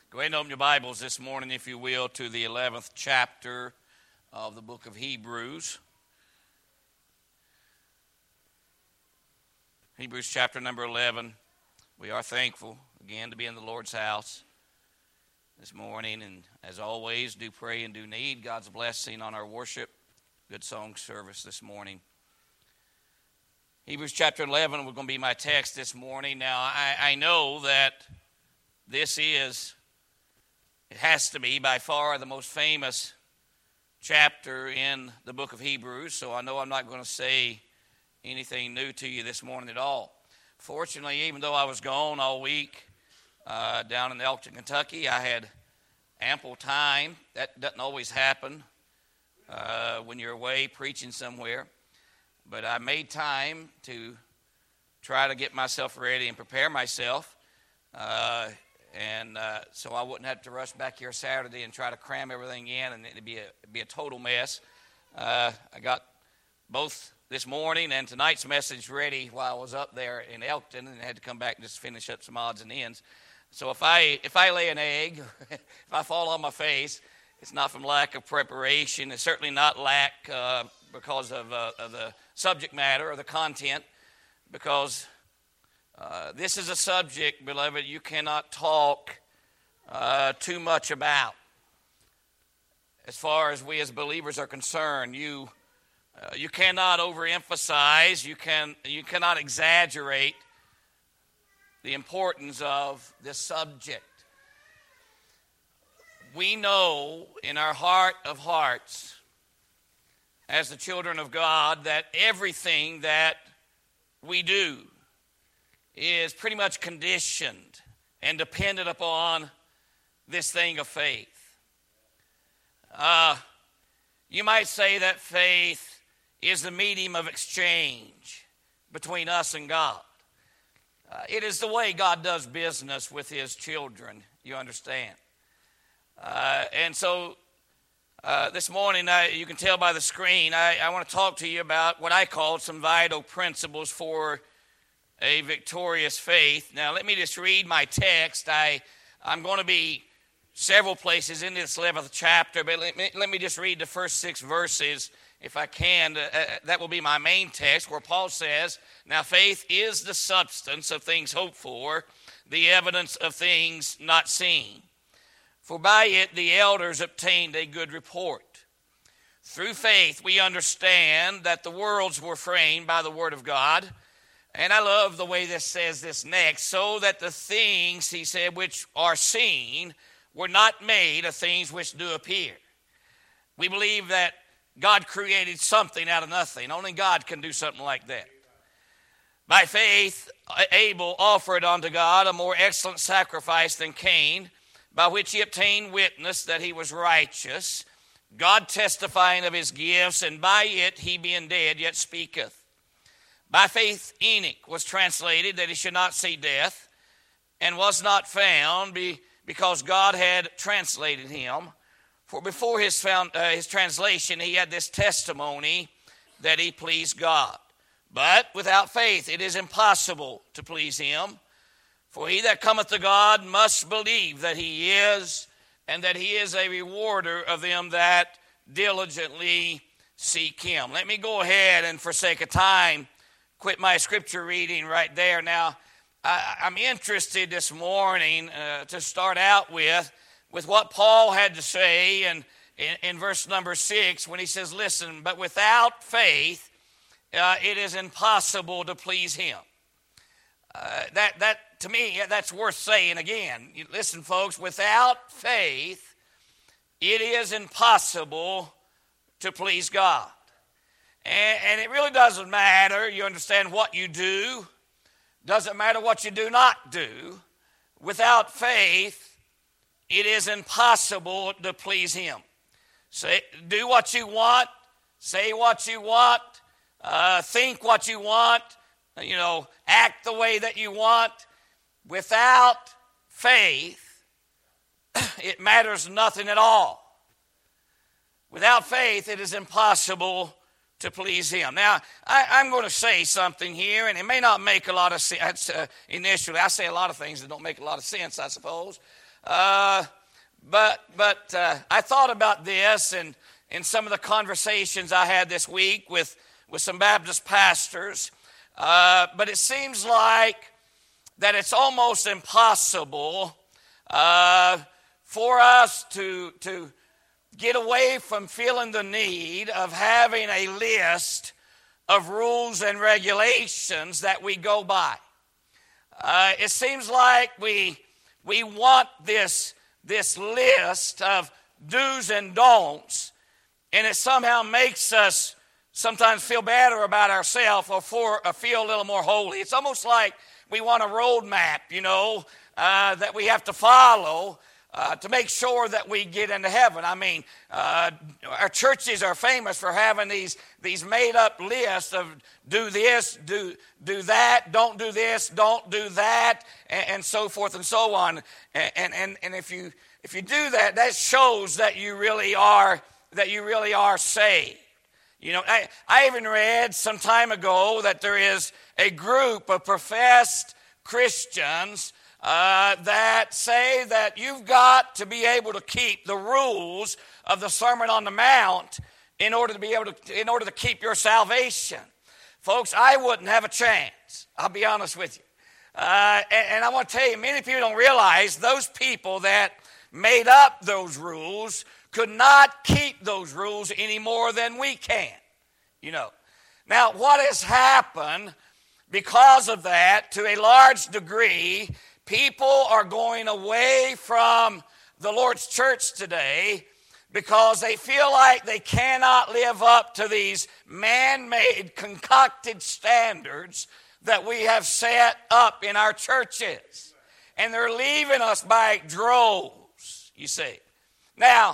Go ahead and open your Bibles this morning, if you will, to the 11th chapter of the book of Hebrews. Hebrews chapter number 11. We are thankful, again, to be in the Lord's house this morning. And as always, do pray and do need God's blessing on our worship. Good song service this morning. Hebrews chapter 11 was going to be my text this morning. Now, I know that this is... It has to be by far the most famous chapter in the book of Hebrews, so I know I'm not going to say anything new to you this morning at all. Fortunately, even though I was gone all week down in Elkton, Kentucky, I had ample time. That doesn't always happen when you're away preaching somewhere, but I made time to try to get myself ready and prepare myself. So I wouldn't have to rush back here Saturday and try to cram everything in, and it'd be a total mess. I got both this morning and tonight's message ready while I was up there in Elkton, and had to come back and just finish up some odds and ends. So if I lay an egg, if I fall on my face, it's not from lack of preparation. It's certainly not lack because of the subject matter or the content, because this is a subject, beloved, you cannot talk too much about. As far as we as believers are concerned, you cannot overemphasize, you cannot exaggerate the importance of this subject. We know in our heart of hearts, as the children of God, that everything that we do is pretty much conditioned and dependent upon this thing of faith. You might say that faith is the medium of exchange between us and God. It is the way God does business with His children, you understand. And so this morning, you can tell by the screen, I want to talk to you about what I call some vital principles for a victorious faith. Now, let me just read my text. I'm going to be several places in this 11th chapter, but let me just read the first 6 verses, if I can. That will be my main text, where Paul says, "Now faith is the substance of things hoped for, the evidence of things not seen. For by it the elders obtained a good report. Through faith we understand that the worlds were framed by the word of God." And I love the way this says this next. "So that the things," he said, "which are seen were not made of things which do appear." We believe that God created something out of nothing. Only God can do something like that. "By faith Abel offered unto God a more excellent sacrifice than Cain, by which he obtained witness that he was righteous, God testifying of his gifts, and by it he being dead yet speaketh. By faith Enoch was translated that he should not see death, and was not found because God had translated him. For before his translation he had this testimony that he pleased God. But without faith it is impossible to please him. For he that cometh to God must believe that he is, and that he is a rewarder of them that diligently seek him." Let me go ahead and, for sake of time, quit my scripture reading right there. Now, I'm interested this morning to start out with what Paul had to say in verse number 6, when he says, "Listen, but without faith it is impossible to please him." That to me, that's worth saying again. Listen, folks, without faith it is impossible to please God. And it really doesn't matter, you understand, what you do. Doesn't matter what you do not do. Without faith, it is impossible to please him. Do what you want. Say what you want. Think what you want. Act the way that you want. Without faith, it matters nothing at all. Without faith, it is impossible to please him. Now, I'm going to say something here, and it may not make a lot of sense initially. I say a lot of things that don't make a lot of sense, I suppose. But I thought about this in some of the conversations I had this week with some Baptist pastors. But it seems like that it's almost impossible for us to get away from feeling the need of having a list of rules and regulations that we go by. It seems like we want this list of do's and don'ts, and it somehow makes us sometimes feel better about ourselves or feel a little more holy. It's almost like we want a roadmap, that we have to follow to make sure that we get into heaven. I mean, our churches are famous for having these made-up lists of do this, do that, don't do this, don't do that, and so forth and so on. And if you do that, that shows that you really are saved. I even read some time ago that there is a group of professed Christians that say that you've got to be able to keep the rules of the Sermon on the Mount in order to keep your salvation. Folks, I wouldn't have a chance. I'll be honest with you. And I want to tell you, many people don't realize those people that made up those rules could not keep those rules any more than we can. Now, what has happened because of that, to a large degree, people are going away from the Lord's church today because they feel like they cannot live up to these man-made, concocted standards that we have set up in our churches. And they're leaving us by droves, you see. Now,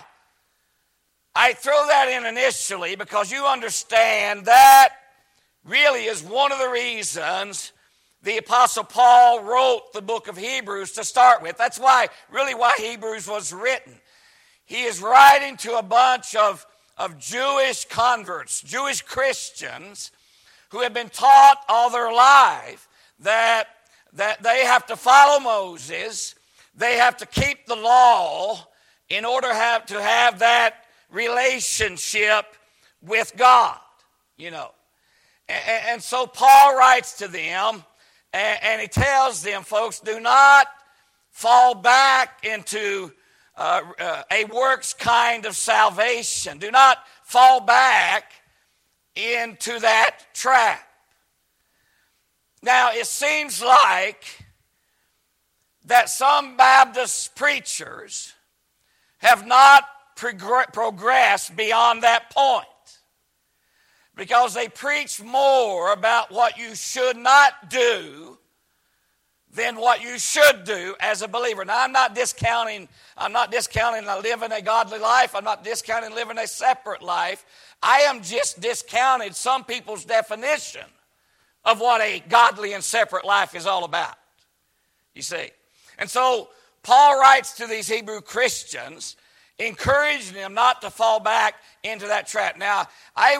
I throw that in initially because you understand that really is one of the reasons the Apostle Paul wrote the book of Hebrews to start with. That's why Hebrews was written. He is writing to a bunch of Jewish converts, Jewish Christians, who have been taught all their life that they have to follow Moses, they have to keep the law in order to have that relationship with God, And so Paul writes to them, and he tells them, folks, do not fall back into a works kind of salvation. Do not fall back into that trap. Now, it seems like that some Baptist preachers have not progressed beyond that point, because they preach more about what you should not do than what you should do as a believer. Now, I'm not discounting living a godly life. I'm not discounting living a separate life. I am just discounting some people's definition of what a godly and separate life is all about. You see? And so Paul writes to these Hebrew Christians, encouraging them not to fall back into that trap. Now, I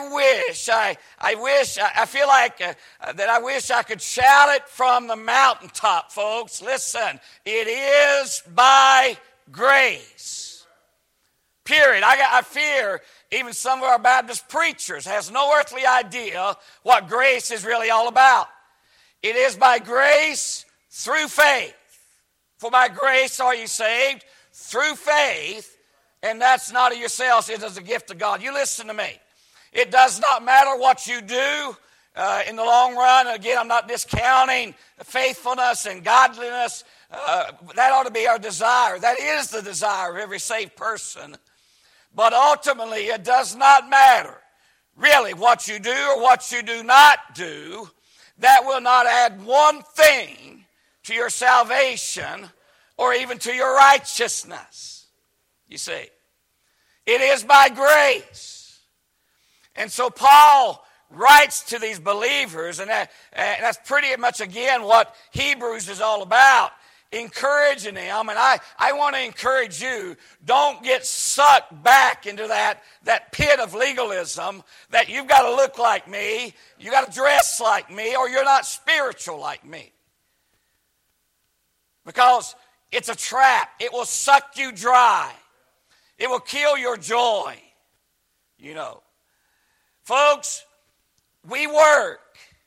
feel like that I wish I could shout it from the mountaintop, folks. Listen, it is by grace. Period. I fear even some of our Baptist preachers has no earthly idea what grace is really all about. It is by grace through faith. For by grace are you saved through faith, and that's not of yourselves, it is a gift of God. You listen to me. It does not matter what you do in the long run. Again, I'm not discounting faithfulness and godliness. That ought to be our desire. That is the desire of every saved person. But ultimately, it does not matter really what you do or what you do not do. That will not add one thing to your salvation or even to your righteousness. You see, it is by grace. And so Paul writes to these believers, and that's pretty much, again, what Hebrews is all about, encouraging them. And I want to encourage you, don't get sucked back into that pit of legalism that you've got to look like me, you got to dress like me, or you're not spiritual like me. Because It's a trap. It will suck you dry. It will kill your joy. You know. Folks, we work.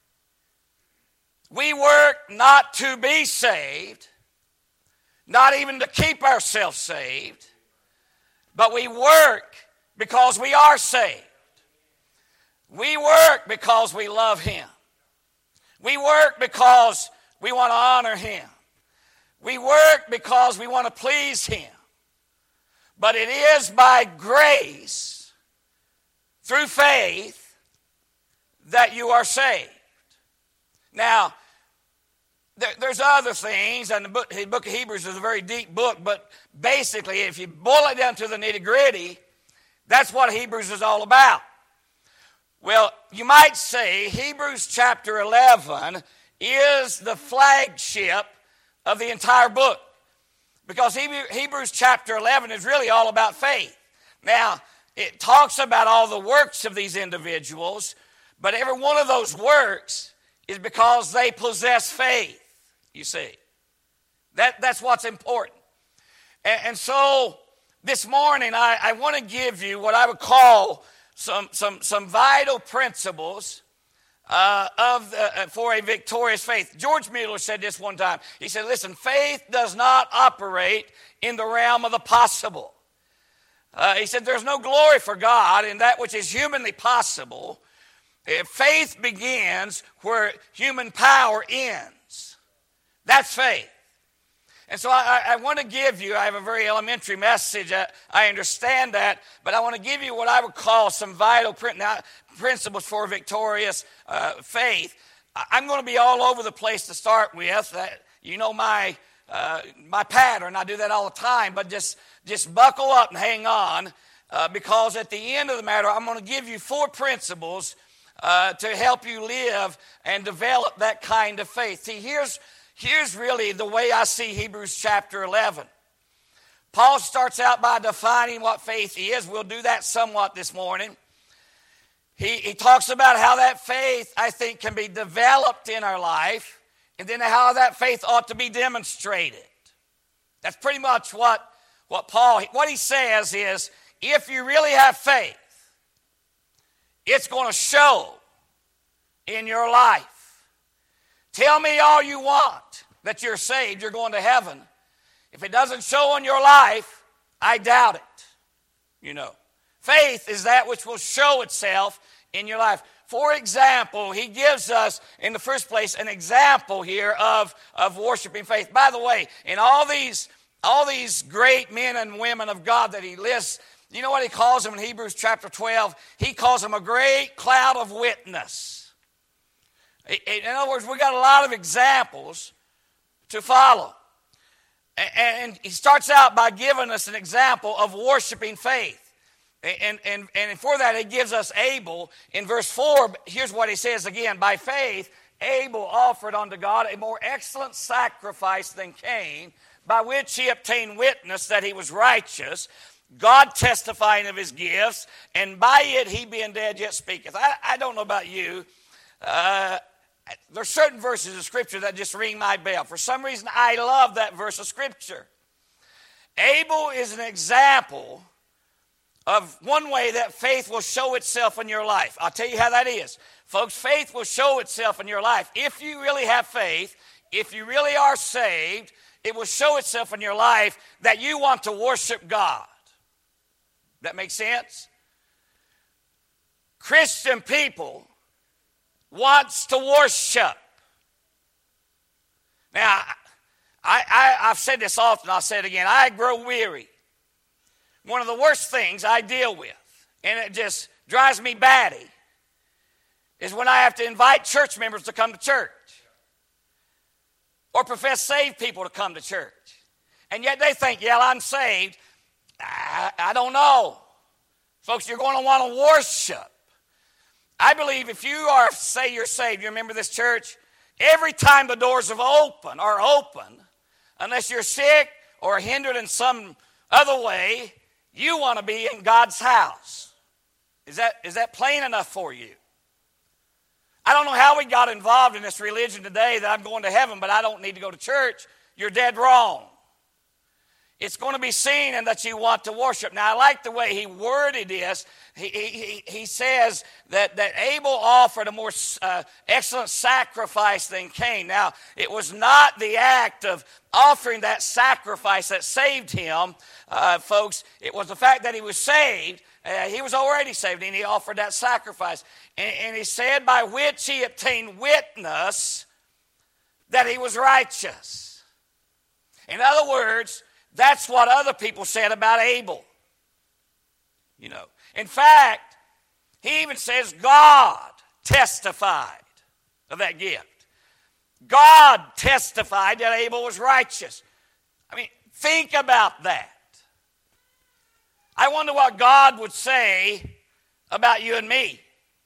We work not to be saved, not even to keep ourselves saved, but we work because we are saved. We work because we love Him. We work because we want to honor Him. We work because we want to please Him. But it is by grace, through faith, that you are saved. Now, there's other things, and the book of Hebrews is a very deep book, but basically, if you boil it down to the nitty-gritty, that's what Hebrews is all about. Well, you might say Hebrews chapter 11 is the flagship of the entire book, because Hebrews chapter 11 is really all about faith. Now, it talks about all the works of these individuals, but every one of those works is because they possess faith, you see. That's what's important. And so this morning I want to give you what I would call some vital principles for a victorious faith. George Mueller said this one time. He said, listen, faith does not operate in the realm of the possible. He said there's no glory for God in that which is humanly possible. Faith begins where human power ends. That's faith. And so I want to give you, I have a very elementary message, I understand that, but I want to give you what I would call some vital principles for victorious faith. I'm going to be all over the place to start with. You know my pattern, I do that all the time, but just buckle up and hang on, because at the end of the matter, I'm going to give you 4 principles to help you live and develop that kind of faith. See, here's really the way I see Hebrews chapter 11. Paul starts out by defining what faith is. We'll do that somewhat this morning. He talks about how that faith, I think, can be developed in our life, and then how that faith ought to be demonstrated. That's pretty much what he says is, if you really have faith, it's going to show in your life. Tell me all you want that you're saved, you're going to heaven. If it doesn't show in your life, I doubt it. You know, faith is that which will show itself in your life. For example, he gives us, in the first place, an example here of worshiping faith. By the way, in all these great men and women of God that he lists, you know what he calls them in Hebrews chapter 12? He calls them a great cloud of witness. In other words, we got a lot of examples to follow. And he starts out by giving us an example of worshiping faith. And for that, he gives us Abel. In verse 4, here's what he says again. By faith, Abel offered unto God a more excellent sacrifice than Cain, by which he obtained witness that he was righteous, God testifying of his gifts, and by it he being dead yet speaketh. I don't know about you. There's certain verses of Scripture that just ring my bell. For some reason, I love that verse of Scripture. Abel is an example of one way that faith will show itself in your life. I'll tell you how that is. Folks, faith will show itself in your life. If you really have faith, if you really are saved, it will show itself in your life that you want to worship God. That makes sense? Christian people wants to worship. Now, I've said this often, I'll say it again. I grow weary. One of the worst things I deal with, and it just drives me batty, is when I have to invite church members to come to church, or profess saved people to come to church. And yet they think, yeah, I'm saved. I don't know. Folks, you're going to want to worship. I believe if you say you're saved, you remember this church, every time the doors are open, unless you're sick or hindered in some other way, you want to be in God's house. Is that plain enough for you? I don't know how we got involved in this religion today that I'm going to heaven, but I don't need to go to church. You're dead wrong. it's going to be seen and that you want to worship. Now, I like the way he worded this. He says that Abel offered a more excellent sacrifice than Cain. Now, it was not the act of offering that sacrifice that saved him, folks. It was the fact that he was saved. He was already saved, and he offered that sacrifice. And he said, by which he obtained witness that he was righteous. In other words, that's what other people said about Abel. In fact, he even says God testified of that gift. God testified that Abel was righteous. I mean, think about that. I wonder what God would say about you and me.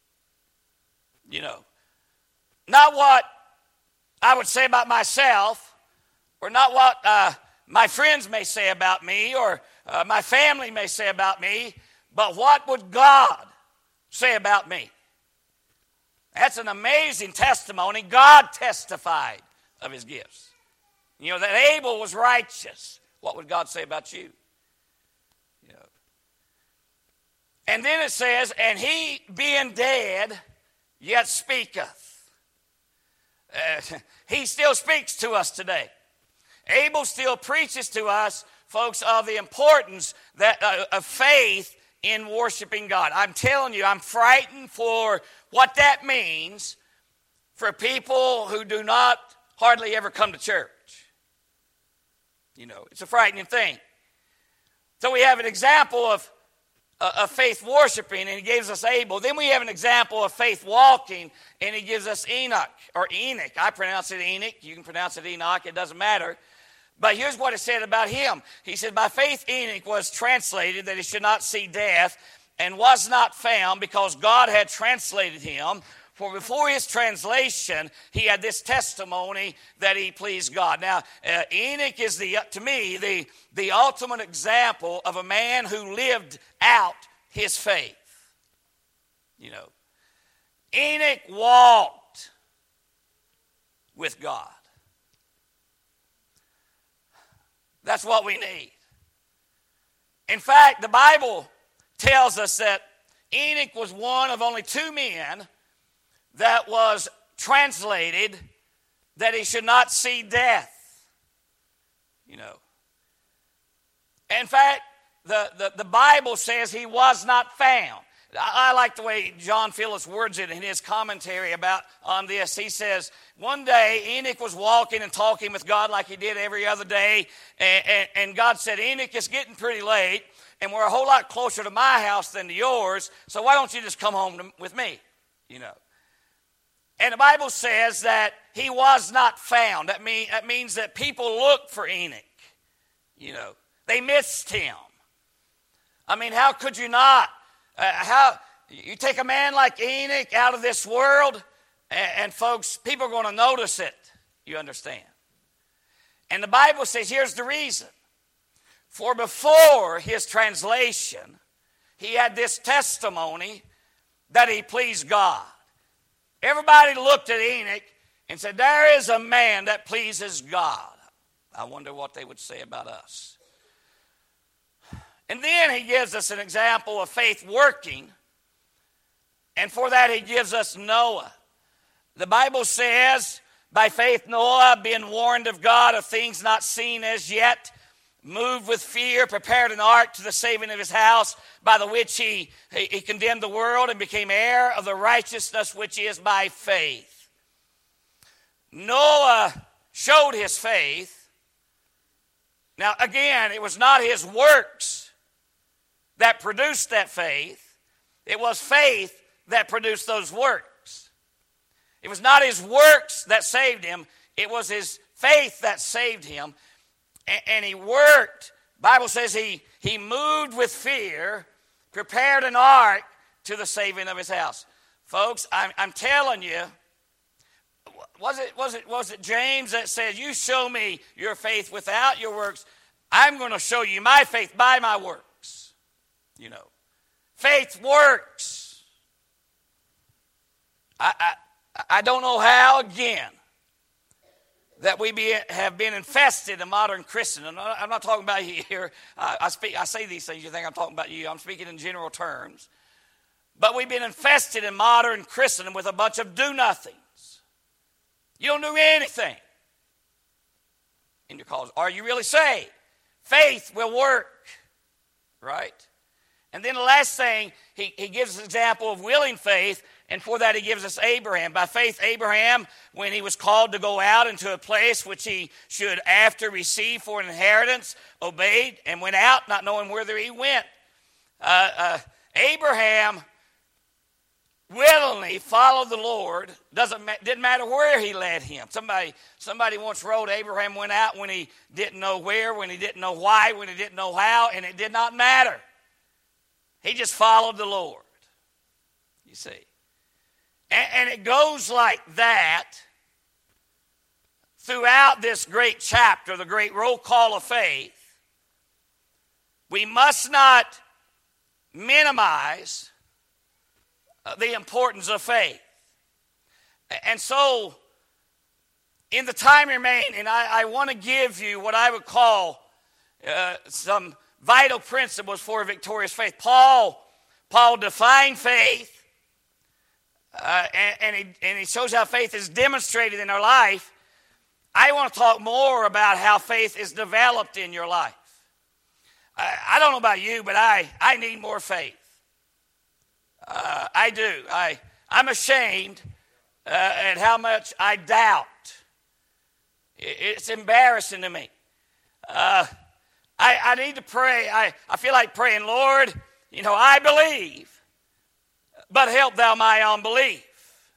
Not what I would say about myself, or not what my friends may say about me, or my family may say about me, but what would God say about me? That's an amazing testimony. God testified of his gifts. That Abel was righteous. What would God say about you? And then it says, and he being dead, yet speaketh. He still speaks to us today. Abel still preaches to us, folks, of the importance of faith in worshiping God. I'm telling you, I'm frightened for what that means for people who do not hardly ever come to church. It's a frightening thing. So we have an example of faith worshiping, and he gives us Abel. Then we have an example of faith walking, and he gives us Enoch, or Enoch. I pronounce it Enoch. You can pronounce it Enoch. It doesn't matter. But here's what it said about him. He said, by faith Enoch was translated that he should not see death, and was not found because God had translated him. For before his translation, he had this testimony that he pleased God. Now, Enoch is, to me, the ultimate example of a man who lived out his faith. Enoch walked with God. That's what we need. In fact, the Bible tells us that Enoch was one of only two men that was translated that he should not see death. In fact, the Bible says he was not found. I like the way John Phillips words it in his commentary on this. He says, one day Enoch was walking and talking with God like he did every other day, and God said, Enoch, it's getting pretty late, and we're a whole lot closer to my house than to yours, so why don't you just come home with me? And the Bible says that he was not found. That means that people looked for Enoch. They missed him. I mean, how could you not? You take a man like Enoch out of this world, and folks, people are going to notice it. You understand? And the Bible says, here's the reason. For before his translation, he had this testimony that he pleased God. Everybody looked at Enoch and said, there is a man that pleases God. I wonder what they would say about us. And then he gives us an example of faith working. And for that he gives us Noah. The Bible says, by faith Noah, being warned of God of things not seen as yet, moved with fear, prepared an ark to the saving of his house, by the which he condemned the world and became heir of the righteousness which is by faith. Noah showed his faith. Now again, it was not his works that produced that faith. It was faith that produced those works. It was not his works that saved him. It was his faith that saved him. And he worked. Bible says he moved with fear, prepared an ark to the saving of his house. Folks, I'm telling you, was it James that said, you show me your faith without your works, I'm going to show you my faith by my works. Faith works. I don't know how, again, that we have been infested in modern Christendom. I'm not talking about you here. I say these things, you think I'm talking about you. I'm speaking in general terms. But we've been infested in modern Christendom with a bunch of do-nothings. You don't do anything in your cause. Are you really saved? Faith will work, right? And then the last thing, he gives an example of willing faith, and for that he gives us Abraham. By faith, Abraham, when he was called to go out into a place which he should after receive for an inheritance, obeyed and went out, not knowing whither he went. Abraham willingly followed the Lord. Didn't matter where he led him. Somebody once wrote Abraham went out when he didn't know where, when he didn't know why, when he didn't know how, and it did not matter. He just followed the Lord, you see. And it goes like that throughout this great chapter, the great roll call of faith. We must not minimize the importance of faith. And so, in the time remaining, I want to give you what I would call some vital principles for a victorious faith. Paul defined faith, and he shows how faith is demonstrated in our life. I want to talk more about how faith is developed in your life. I don't know about you, but I need more faith. I do. I'm ashamed at how much I doubt. It's embarrassing to me. I need to pray. I feel like praying, Lord, I believe, but help thou my unbelief.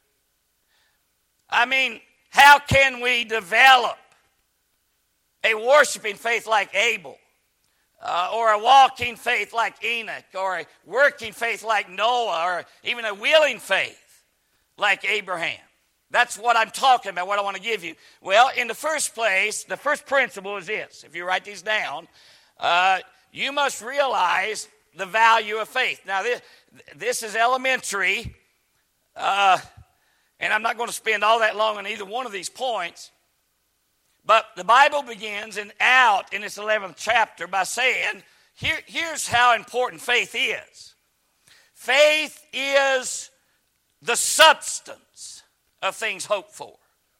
I mean, how can we develop a worshiping faith like Abel? Or a walking faith like Enoch, or a working faith like Noah, or even a willing faith like Abraham. That's what I'm talking about, what I want to give you. Well, in the first place, the first principle is this. If you write these down, you must realize the value of faith. Now, this is elementary, and I'm not going to spend all that long on either one of these points. But the Bible begins out in its 11th chapter by saying, here's how important faith is. Faith is the substance of things hoped for.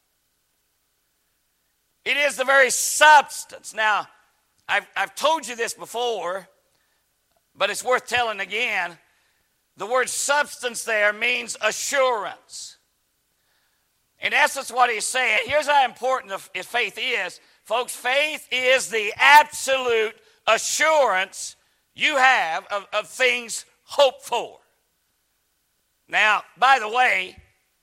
It is the very substance. Now, I've told you this before, but it's worth telling again. The word substance there means assurance. In essence, what he's saying, here's how important faith is. Folks, faith is the absolute assurance you have of things hoped for. Now, by the way,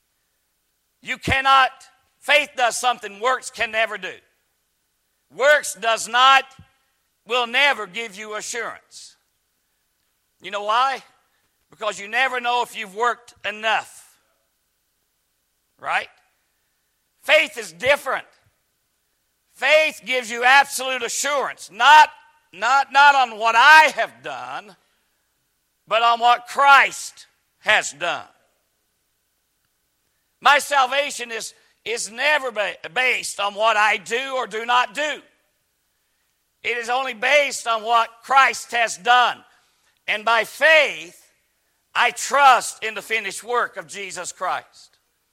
faith does something works can never do. Works will never give you assurance. You know why? Because you never know if you've worked enough. Right? Faith is different. Faith gives you absolute assurance, not on what I have done, but on what Christ has done. My salvation is never based on what I do or do not do. It is only based on what Christ has done. And by faith, I trust in the finished work of Jesus Christ.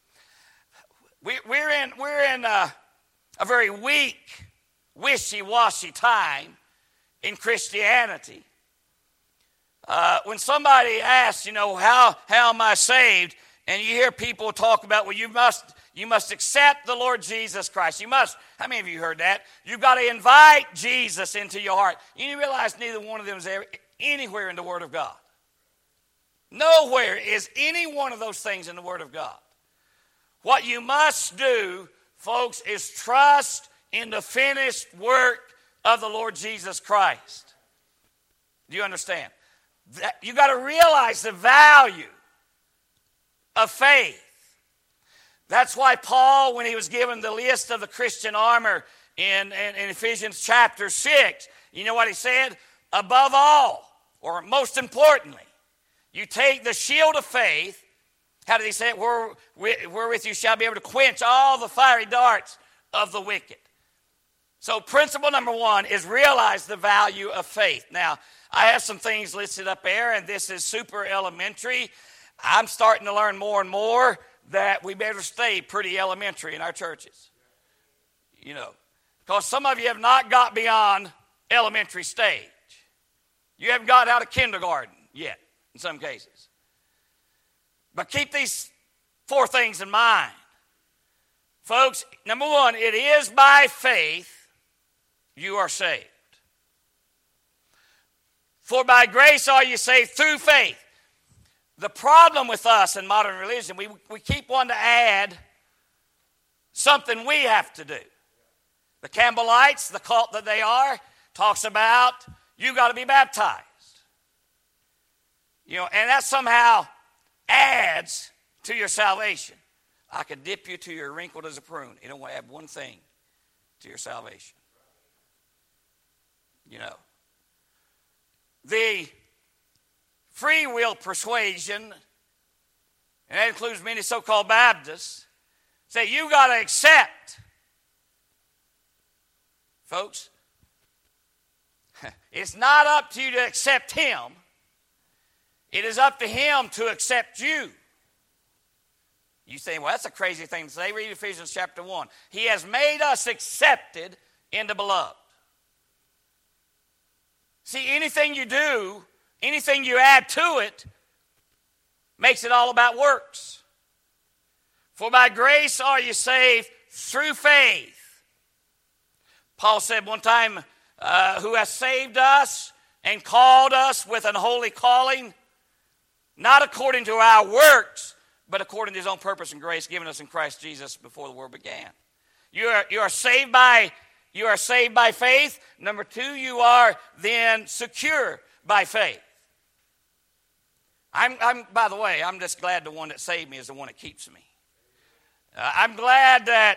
We're in a very weak, wishy-washy time in Christianity. When somebody asks, how am I saved? And you hear people talk about, well, you must accept the Lord Jesus Christ. You must. How many of you heard that? You've got to invite Jesus into your heart. You realize neither one of them is anywhere in the Word of God. Nowhere is any one of those things in the Word of God. What you must do, folks, is trust in the finished work of the Lord Jesus Christ. Do you understand? You got to realize the value of faith. That's why Paul, when he was given the list of the Christian armor in Ephesians chapter 6, you know what he said? Above all, or most importantly, you take the shield of faith. How did he say it? Wherewith you shall be able to quench all the fiery darts of the wicked. So principle number one is realize the value of faith. Now, I have some things listed up there, and this is super elementary. I'm starting to learn more and more that we better stay pretty elementary in our churches. You know, because some of you have not got beyond elementary stage. You haven't got out of kindergarten yet, in some cases. But keep these 4 things in mind. Folks, number one, it is by faith you are saved. For by grace are you saved through faith. The problem with us in modern religion, we keep wanting to add something we have to do. The Campbellites, the cult that they are, talks about you got to be baptized. You know, and that somehow adds to your salvation. I could dip you till you're wrinkled as a prune. It don't add one thing to your salvation. You know. The free will persuasion, and that includes many so-called Baptists, say you got to accept. Folks, it's not up to you to accept him. It is up to him to accept you. You say, well, that's a crazy thing to say. Read Ephesians chapter 1. He has made us accepted in the beloved. See, anything you do, anything you add to it, makes it all about works. For by grace are you saved through faith. Paul said one time, who has saved us and called us with an holy calling, not according to our works, but according to his own purpose and grace given us in Christ Jesus before the world began. You are saved by faith. Number 2, you are then secure by faith. By the way, I'm just glad the one that saved me is the one that keeps me. I'm glad that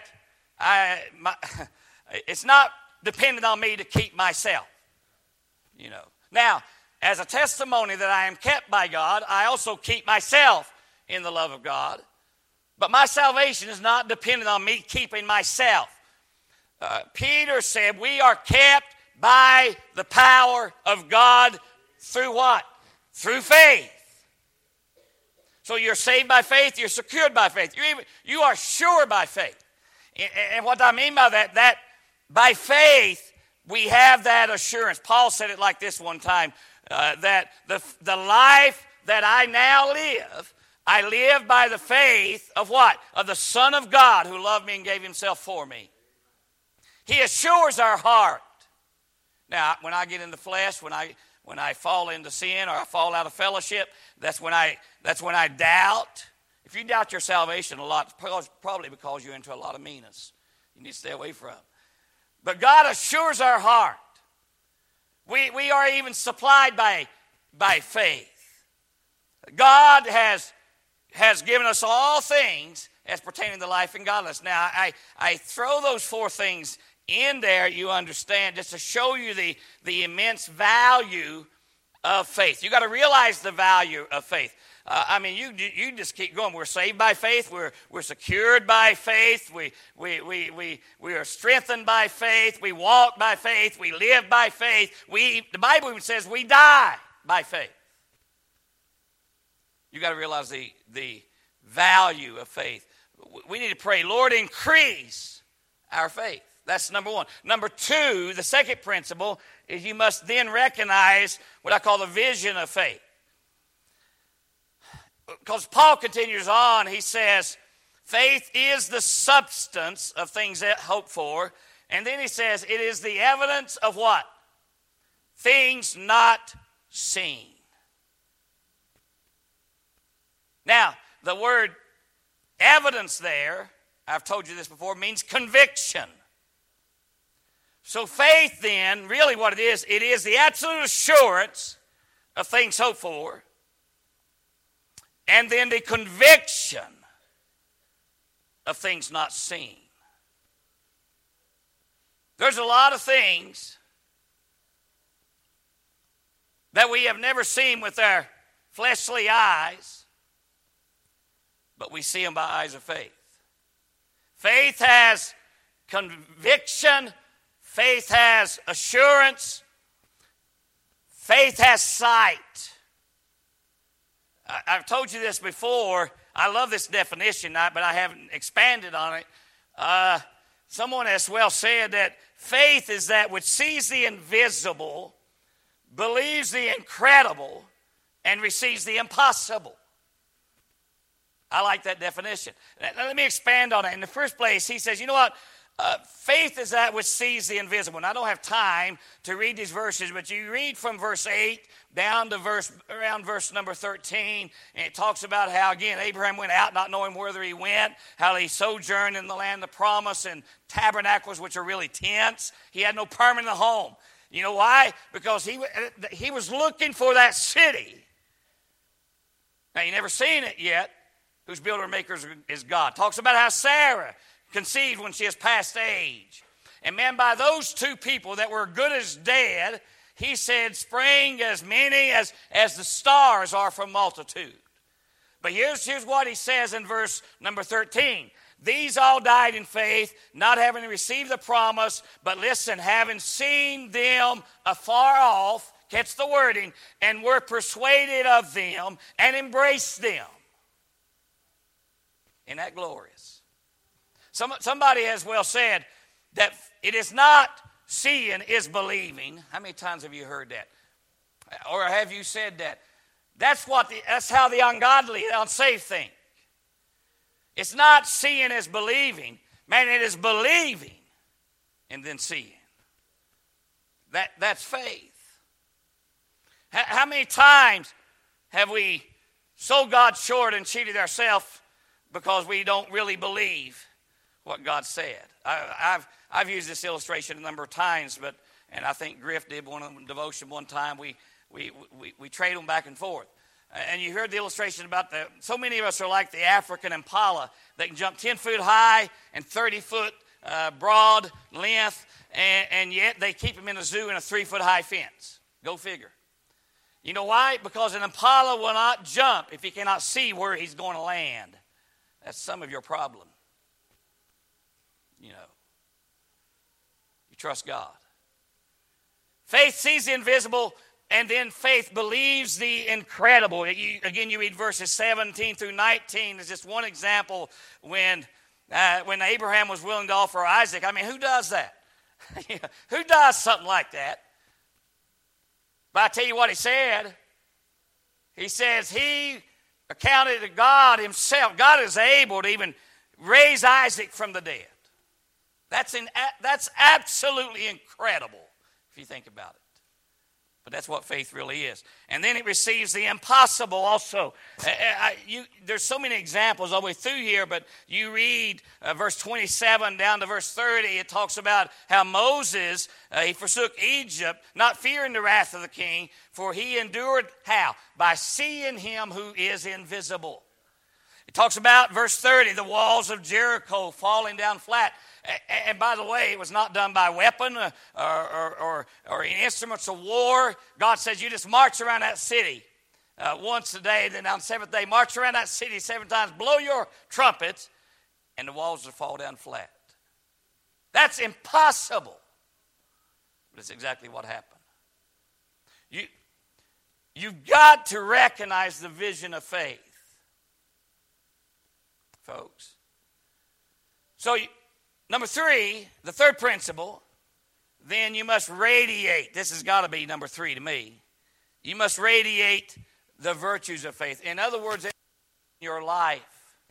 it's not dependent on me to keep myself. You know. Now, as a testimony that I am kept by God, I also keep myself in the love of God. But my salvation is not dependent on me keeping myself. Peter said we are kept by the power of God through what? Through faith. So you're saved by faith, you're secured by faith. You are sure by faith. And what I mean by that by faith, we have that assurance. Paul said it like this one time, that the life that I now live, I live by the faith of what? Of the Son of God who loved me and gave himself for me. He assures our heart. Now, when I get in the flesh, when I fall into sin or I fall out of fellowship, that's when I doubt. If you doubt your salvation a lot, it's probably because you're into a lot of meanness. You need to stay away from. But God assures our heart. We are even supplied by faith. God has given us all things as pertaining to life and godliness. Now, I throw those 4 things in there, you understand, just to show you the immense value of faith. You got to realize the value of faith. You just keep going. We're saved by faith. We're secured by faith. We are strengthened by faith. We walk by faith. We live by faith. The Bible even says we die by faith. You got to realize the value of faith. We need to pray, Lord, increase our faith. That's number 1. Number 2, the second principle is you must then recognize what I call the vision of faith. Because Paul continues on, he says, faith is the substance of things that hope for. And then he says, it is the evidence of what? Things not seen. Now, the word evidence there, I've told you this before, means conviction. So faith then, really what it is the absolute assurance of things hoped for, and then the conviction of things not seen. There's a lot of things that we have never seen with our fleshly eyes, but we see them by eyes of faith. Faith has conviction. Faith has assurance. Faith has sight. I've told you this before. I love this definition, but I haven't expanded on it. Someone has well said that faith is that which sees the invisible, believes the incredible, and receives the impossible. I like that definition. Let me expand on it. In the first place, he says, you know what? Faith is that which sees the invisible. And I don't have time to read these verses, but you read from verse 8 down to around verse number 13, and it talks about how, again, Abraham went out not knowing whither he went, how he sojourned in the land of promise and tabernacles, which are really tents. He had no permanent home. You know why? Because he was looking for that city. Now, you never seen it yet, whose builder and maker is God. Talks about how Sarah conceived when she is past age. And man, by those two people that were good as dead, he said, spring as many as the stars are from multitude. But here's what he says in verse number 13. These all died in faith, not having received the promise, but listen, having seen them afar off, catch the wording, and were persuaded of them and embraced them. Isn't that glorious? Somebody has well said that it is not seeing is believing. How many times have you heard that? Or have you said that? That's how the ungodly, the unsaved think. It's not seeing as believing. Man, it is believing and then seeing. That's faith. How many times have we sold God short and cheated ourselves because we don't really believe what God said? I've used this illustration a number of times, and I think Griff did one of them devotion one time. We trade them back and forth. And you heard the illustration about so many of us are like the African impala. They can jump 10 foot high and 30 foot broad length, and yet they keep them in a zoo in a 3 foot high fence. Go figure. You know why? Because an impala will not jump if he cannot see where he's going to land. That's some of your problem. You know. You trust God. Faith sees the invisible, and then faith believes the incredible. Again, you read verses 17 through 19. There's just one example when Abraham was willing to offer Isaac. I mean, who does that? Who does something like that? But I tell you what he said. He says he accounted to God himself. God is able to even raise Isaac from the dead. That's absolutely incredible if you think about it. But that's what faith really is. And then it receives the impossible also. There's so many examples all the way through here, but you read verse 27 down to verse 30. It talks about how Moses, he forsook Egypt, not fearing the wrath of the king, for he endured how? By seeing him who is invisible. It talks about verse 30, the walls of Jericho falling down flat. And by the way, it was not done by weapon or instruments of war. God says you just march around that city once a day, then on the seventh day, march around that city 7 times, blow your trumpets, and the walls will fall down flat. That's impossible. But it's exactly what happened. You've got to recognize the vision of faith, folks. So number 3, the third principle, then you must radiate. This has got to be number 3 to me. You must radiate the virtues of faith. In other words, in your life,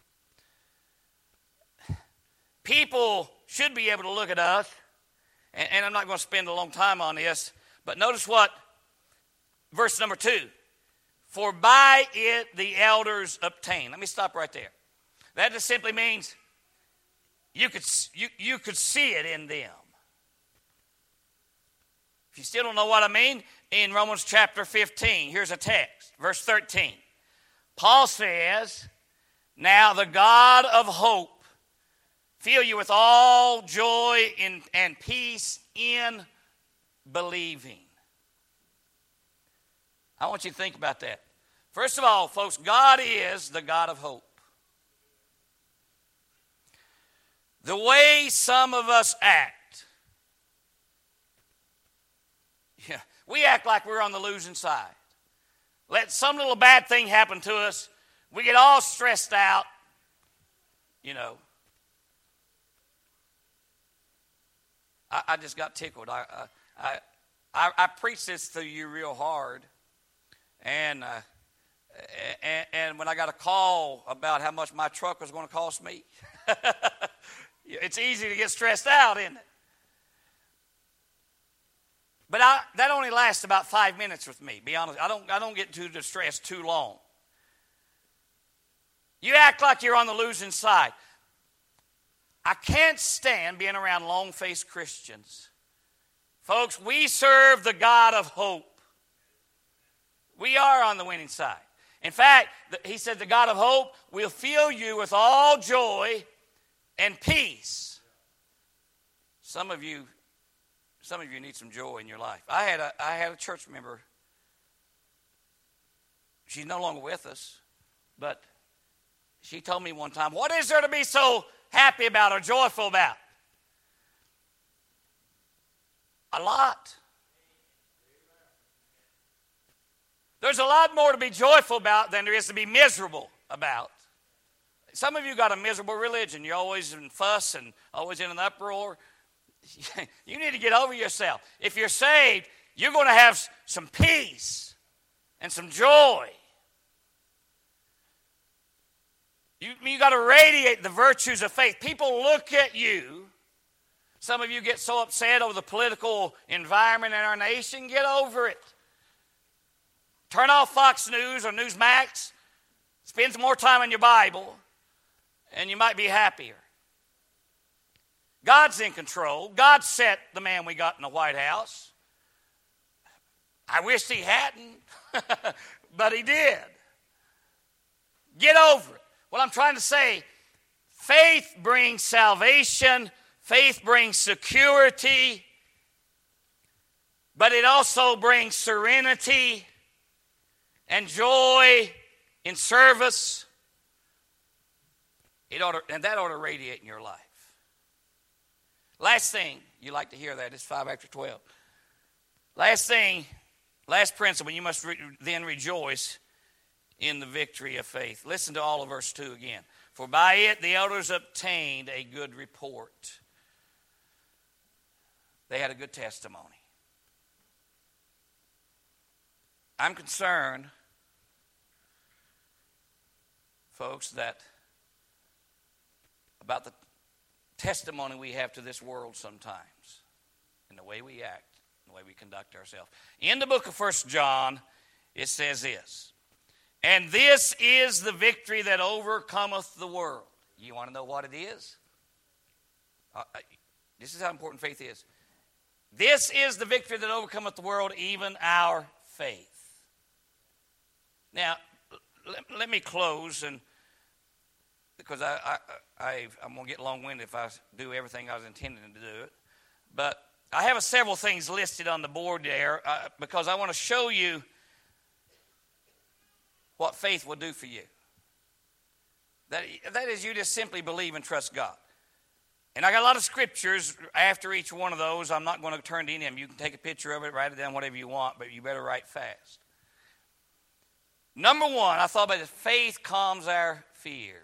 people should be able to look at us, and I'm not going to spend a long time on this, but notice what verse number 2. For by it the elders obtain. Let me stop right there. That just simply means you could see it in them. If you still don't know what I mean, in Romans chapter 15, here's a text, verse 13. Paul says, now the God of hope fill you with all joy and peace in believing. I want you to think about that. First of all, folks, God is the God of hope. The way some of us act, we act like we're on the losing side. Let some little bad thing happen to us, we get all stressed out, I just got tickled. I preached this to you real hard, and when I got a call about how much my truck was going to cost me, it's easy to get stressed out, isn't it? But that only lasts about 5 minutes with me. Be honest, I don't get too distressed too long. You act like you're on the losing side. I can't stand being around long-faced Christians. Folks, we serve the God of hope. We are on the winning side. In fact, he said the God of hope will fill you with all joy and peace. Some of you need some joy in your life. I had a church member. She's no longer with us, but she told me one time, "What is there to be so happy about or joyful about?" A lot. There's a lot more to be joyful about than there is to be miserable about. Some of you got a miserable religion. You're always in fuss and always in an uproar. You need to get over yourself. If you're saved, you're going to have some peace and some joy. You got to radiate the virtues of faith. People look at you. Some of you get so upset over the political environment in our nation. Get over it. Turn off Fox News or Newsmax. Spend some more time in your Bible, and you might be happier. God's in control. God set the man we got in the White House. I wish he hadn't, but he did. Get over it. What I'm trying to say, faith brings salvation, faith brings security, but it also brings serenity and joy in service. And that ought to radiate in your life. Last thing, you like to hear that, it's 5 after 12. Last thing, last principle, you must then rejoice in the victory of faith. Listen to all of verse 2 again. For by it the elders obtained a good report. They had a good testimony. I'm concerned, folks, that about the testimony we have to this world sometimes, and the way we act, the way we conduct ourselves. In the book of 1 John, it says this, and this is the victory that overcometh the world. You want to know what it is? This is how important faith is. This is the victory that overcometh the world, even our faith. Now, let me close, and because I'm going to get long-winded if I do everything I was intending to do it. But I have several things listed on the board there because I want to show you what faith will do for you. That is, you just simply believe and trust God. And I got a lot of scriptures after each one of those. I'm not going to turn to any of them. You can take a picture of it, write it down, whatever you want, but you better write fast. Number one, I thought about this. Faith calms our fears.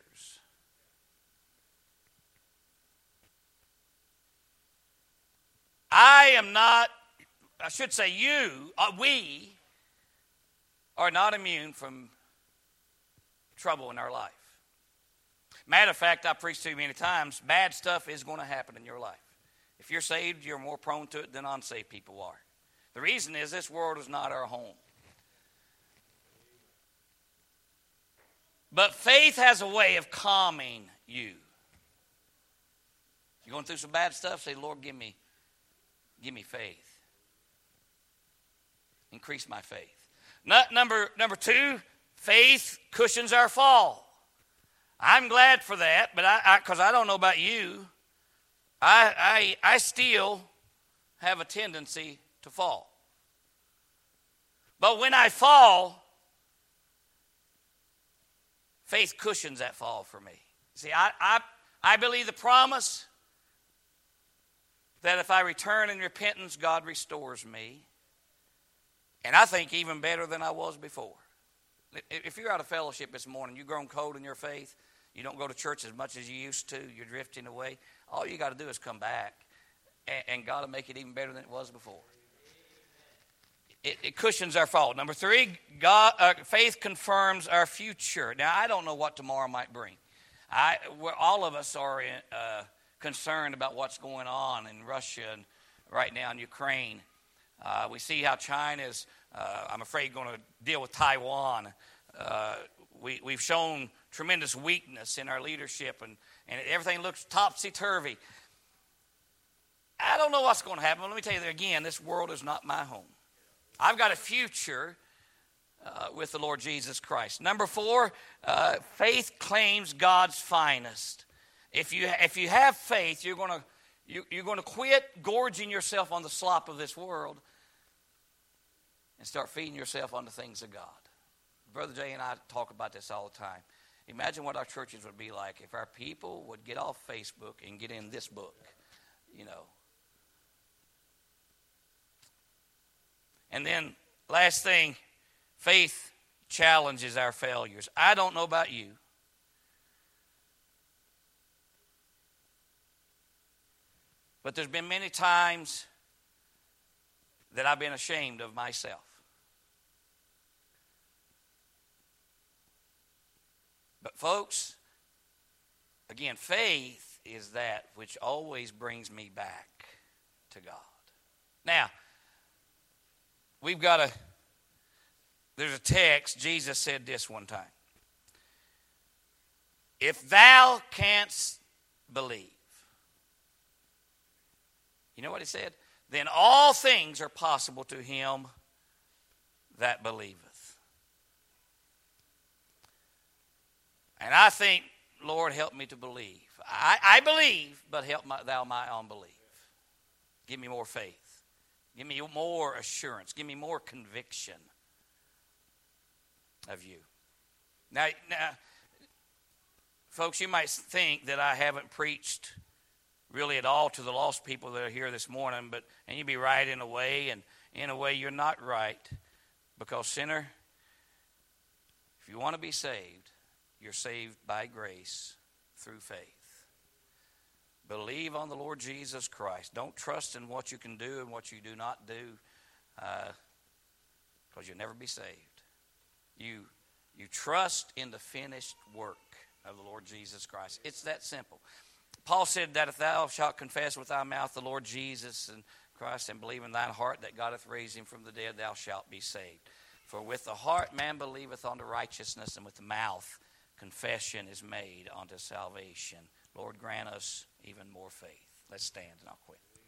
We are not immune from trouble in our life. Matter of fact, I preached to you many times, bad stuff is going to happen in your life. If you're saved, you're more prone to it than unsaved people are. The reason is this world is not our home. But faith has a way of calming you. You're going through some bad stuff, say, Lord, give me faith. Increase my faith. Number two, faith cushions our fall. I'm glad for that, but because I don't know about you, I still have a tendency to fall. But when I fall, faith cushions that fall for me. See, I believe the promise that if I return in repentance, God restores me. And I think even better than I was before. If you're out of fellowship this morning, you've grown cold in your faith, you don't go to church as much as you used to, you're drifting away, all you got to do is come back, and God will make it even better than it was before. It cushions our fall. Number 3, faith confirms our future. Now, I don't know what tomorrow might bring. All of us are concerned about what's going on in Russia and right now in Ukraine. We see how China is, I'm afraid, going to deal with Taiwan. We've shown tremendous weakness in our leadership, and everything looks topsy-turvy. I don't know what's going to happen. Let me tell you again, this world is not my home. I've got a future with the Lord Jesus Christ. Number 4, faith claims God's finest. If you have faith, you're going to quit gorging yourself on the slop of this world and start feeding yourself on the things of God. Brother Jay and I talk about this all the time. Imagine what our churches would be like if our people would get off Facebook and get in this book, And then, last thing, faith challenges our failures. I don't know about you, but there's been many times that I've been ashamed of myself. But folks, again, faith is that which always brings me back to God. Now, there's a text, Jesus said this one time. If thou canst believe, you know what he said? Then all things are possible to him that believeth. And I think, Lord, help me to believe. I believe, but help thou my unbelief. Give me more faith. Give me more assurance. Give me more conviction of you. Now, folks, you might think that I haven't preached really at all to the lost people that are here this morning, and you'd be right in a way, and in a way you're not right. Because, sinner, if you want to be saved, you're saved by grace through faith. Believe on the Lord Jesus Christ. Don't trust in what you can do and what you do not do, because you'll never be saved. You trust in the finished work of the Lord Jesus Christ. It's that simple. Paul said that if thou shalt confess with thy mouth the Lord Jesus and Christ, and believe in thine heart that God hath raised him from the dead, thou shalt be saved. For with the heart man believeth unto righteousness, and with the mouth confession is made unto salvation. Lord, grant us even more faith. Let's stand and I'll quit.